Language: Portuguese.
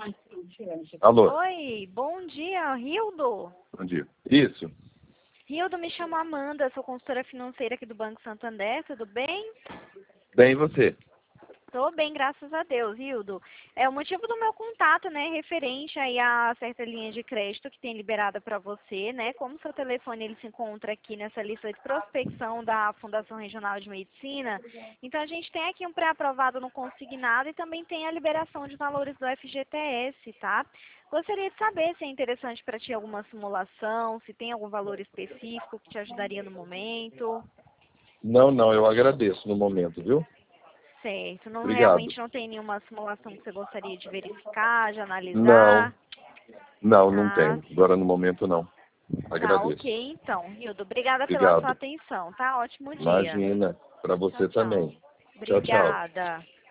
Alô, Oi, bom dia, Rildo. bom dia. Isso, Rildo, me chamo Amanda, sou consultora financeira aqui do Banco Santander, tudo bem? bem e você? Tô bem, graças a Deus, Rildo. O motivo do meu contato, né, referente aí a certa linha de crédito que tem liberada para você, né, como seu telefone ele se encontra aqui nessa lista de prospecção da Fundação Regional de Medicina, então a gente tem aqui um pré-aprovado no consignado e também tem a liberação de valores do FGTS, tá? Gostaria de saber se é interessante para ti alguma simulação, se tem algum valor específico que te ajudaria no momento. Não, eu agradeço no momento, viu? Certo, não, Obrigado. realmente não tem nenhuma simulação que você gostaria de verificar, de Não, analisar? não Ah, tenho. Agora no momento não. tá, Agradeço. ok então, Hildo. Obrigada pela sua Obrigado. atenção, tá? Ótimo dia. Imagina, para Tchau, você tchau. também. Tchau, tchau. Obrigada.